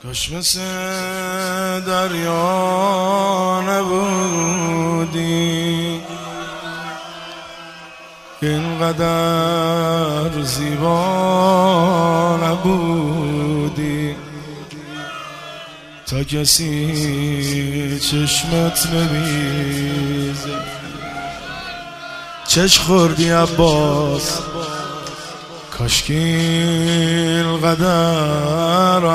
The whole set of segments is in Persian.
کاش مثل دریا نبودی، اینقدر زیبا نبودی، تا کسی چشمت نمیزه. چش خوردی عباس، کاشکی اینقدر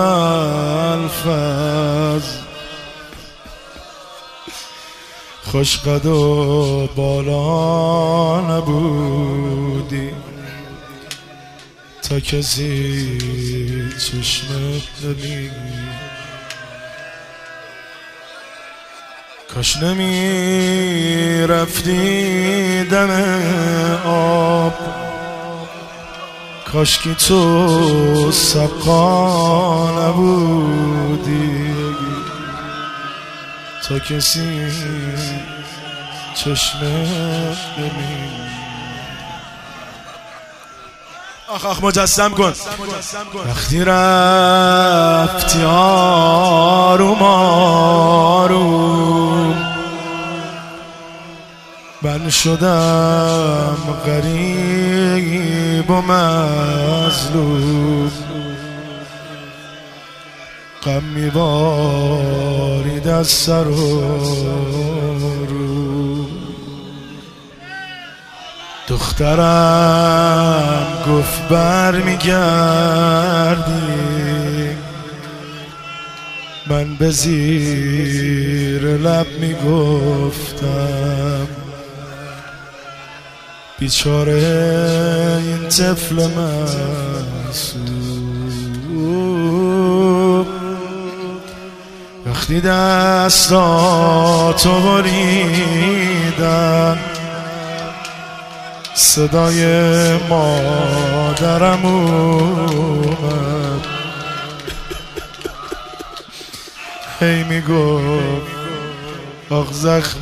ابوالفضل خوش قد و بالا نبودی، تا کسی چشمت نمی. کاش نمی رفتی دم آب، کاش که تو سقا نبودی، تا کسی چشمت نمی. آخ مجسم کن. وقتی رفتی آروم آروم، من شدم غریب و مظلوم، غم میبارید از سر و رو. دخترم گفت برمیگردی، من به زیر لب میگفتم بیچاره این طفل معصوم. وقتی دستاتو بریدن، صدای مادرم اومد، هی میگفت آخ زخم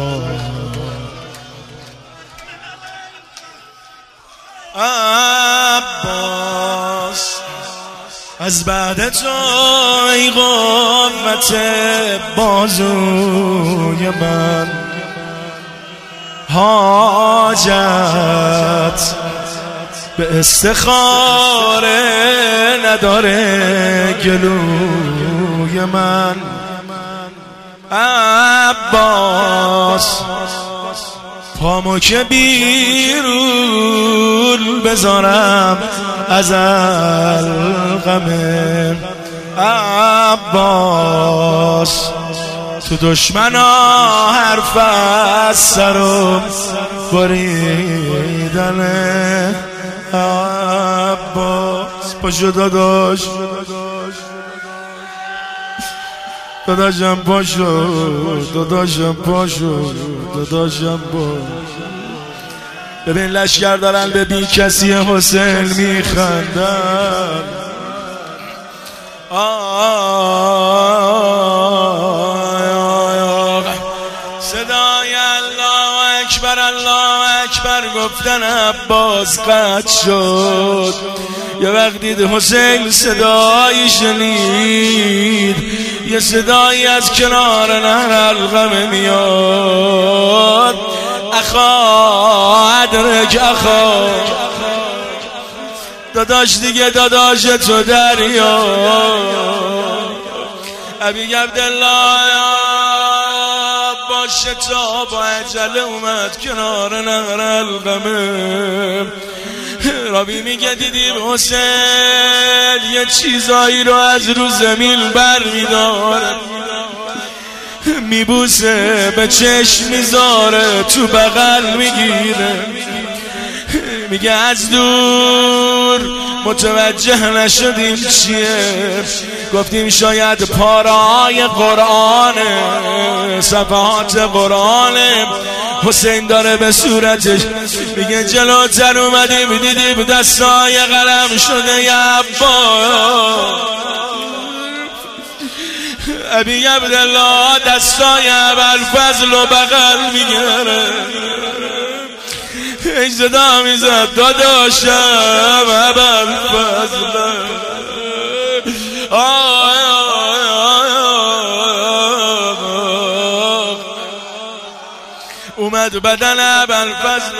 عباس، از بعد تو ای قوت بازوی من، حاجت به استخاره نداره گلوی من. عباس پامو که بیرون بذارم از القمه، عباس تو دشمنا حرف از سرم بریدنه. عباس پاشو داداش، داداشم پاشو، داداشم پاشو، داداشم پاشو. ببین لشکر دارن به بی کسی حسین میخندن. صدای الله اکبر الله اکبر گفتن عباس قطع شد. یه وقت دید حسین صدایی شنید، یه صدایی از کنار نهر القمه میاد، اخا ادرک اخا، داداش دیگه داداش تو دریا. ابی عبدالله با شتاب و عجله اومد کنار نهر القمه. رابی میگه دیدیم حسین یه چیزایی رو از رو زمین بر میداره، میبوسه به چشم میذاره تو بغل میگیره. میگه از دور متوجه نشدیم چیه، گفتیم شاید پاره‌های قرآنه، صفحات قرآنه. حسین داره به صورتش میگه جلوتر اومدیم دیدیم دستای قلم شده یا عباس. ابی عبدالله دستای ابوالفضل و بغل میگره، ای صدا میزد داداشم ابوالفضل. اومد بدن ابوالفضل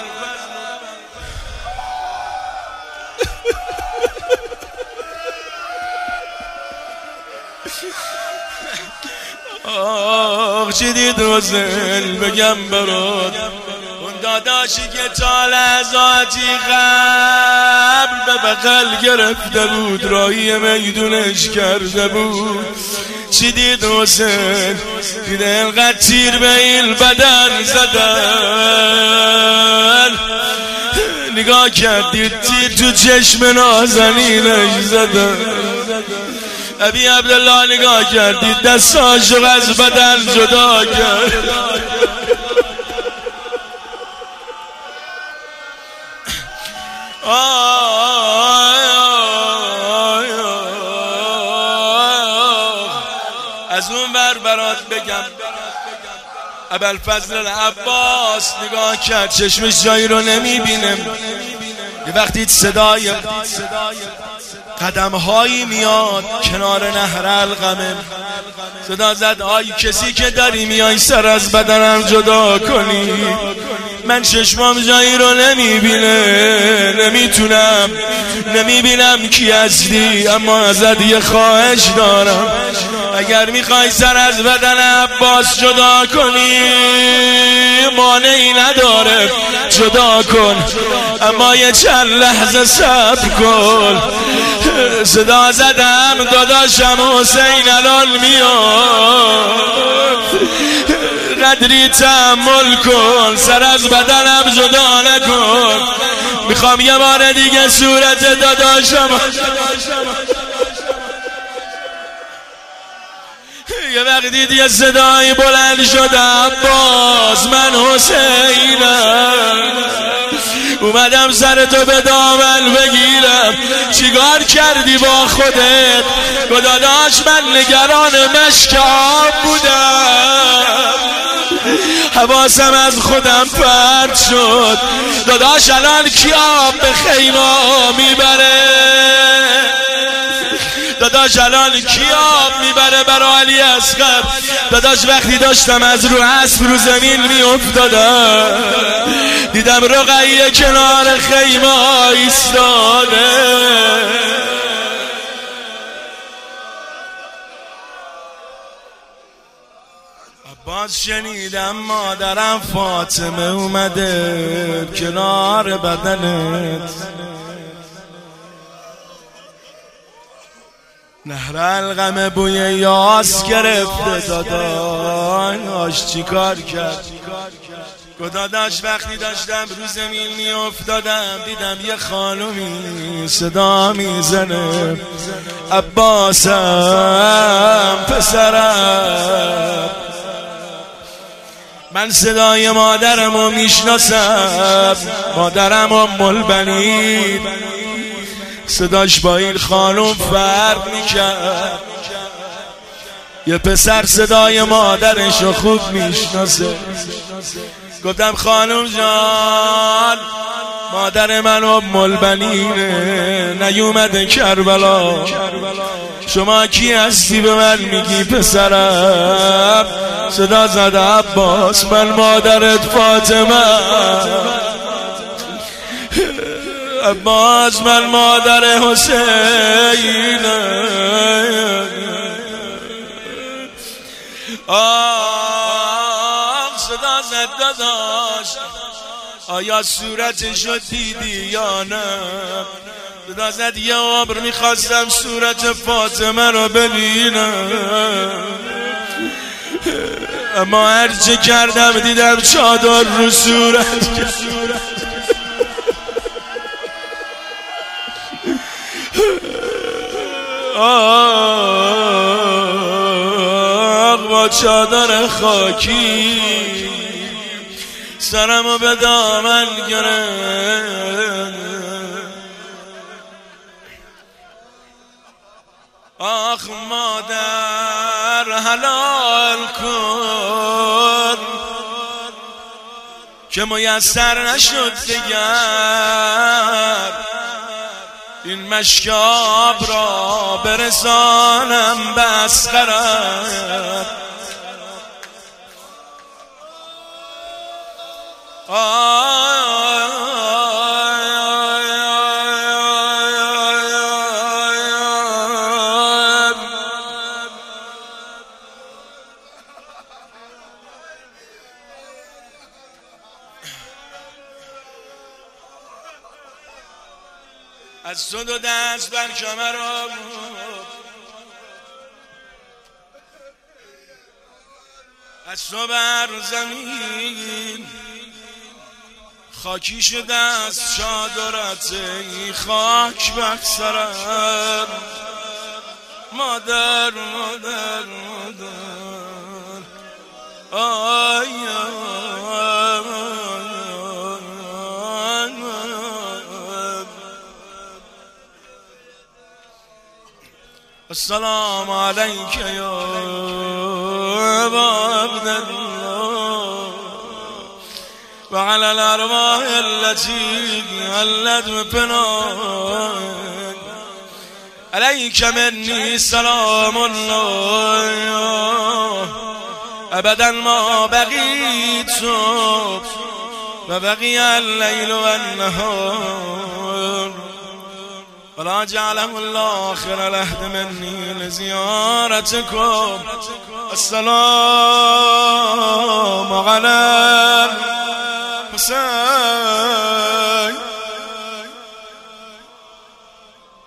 آخ چی دید حسین بگم برات، اون داداشی که تا لحظاتی قبل به بغل گرفته بود، راهی میدونش کرده بود. چی دید حسین؟ دیده اینقدر تیر به این بدن زدن، نگاه کرد دید تیر تو چشم نازنینش زدن. ابی عبدالله نگاه کرد دید دستاشو از بدن جدا کرد. از اون برات بگم ابوالفضل العباس نگاه کرد چشمش جایی رو نمیبینه. یه وقتی صدای قدم هایی میاد کنار نهر القمه، صدا زد آی کسی که داری میای سر از بدنم جدا کنی. من چشمام جایی رو نمیبینه، نمیبینم کی هستی، اما ازت یه خواهش دارم، اگر میخوای سر از بدن عباس جدا کنی مانعی نداره، جدا کن، اما یه چند لحظه صبر کن. صدا زدم داداشم حسین الان میاد، قدری تحمل کن، سر از بدنم جدا نکن. میخوام یه بار دیگه صورت داداشم یه وقت دید یه صدای بلند شد عباس من حسینم، اومدم سر تو به دامن بگیرم. چیکار کردی با خودت؟ داداش من نگران مشکاب بودم، حواسم از خودم پرت شد. داداش الان کی آب به خیمه میبره؟ داداش الان کی آب میبره برای علی اصغر؟ داداش وقتی داشتم از رو اسب رو زمین میافتادم دیدم رقیه کنار خیمه ایستاده. عباس شنیدم مادرم فاطمه اومده کنار بدنت، نهر القمه بوی یاس گرفته. داداش چی کار کرد؟ داداش وقتی داشتم رو زمین می افتادم دیدم یه خانومی صدا میزنه عباسم پسرم. من صدای مادرمو میشناسم، مادرم ام البنین، صداش با این خانوم فرق میکرد. یه پسر صدای مادرشو خوب میشناسه. گفتم خانوم جان مادر من ام البنینه نیومده کربلا، شما کی هستی به من میگی پسرم؟ صدا زد عباس من مادرت فاطمه. عباس من مادر حسین. صدا زد داداش آیا صورتشو دیدی یا نه؟ صدا زد یه عمر میخواستم صورت فاطمه رو ببینم، اما هرچه کردم دیدم چادر رو صورت. با چادر خاکی سرمو به دامن گرفت. آخ مادر حلال کن که میسر نشد دیگر این مشکاب را برسانم به اصغرت. از تو دو دست بر کمرم از تو بر زمین خاکی شده از چادرت ای خاک بر سرم مادر مادر مادر آی السلام عليك يا أبا عبد الله وعلى الأرواح التي هلت بفناك عليك مني سلام الله أبدا ما بقيت وبقي الليل والنهار ولا جعله الله آخر العهد مني لزيارتكم السلام على الحسين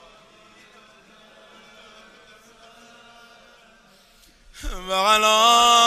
وعلى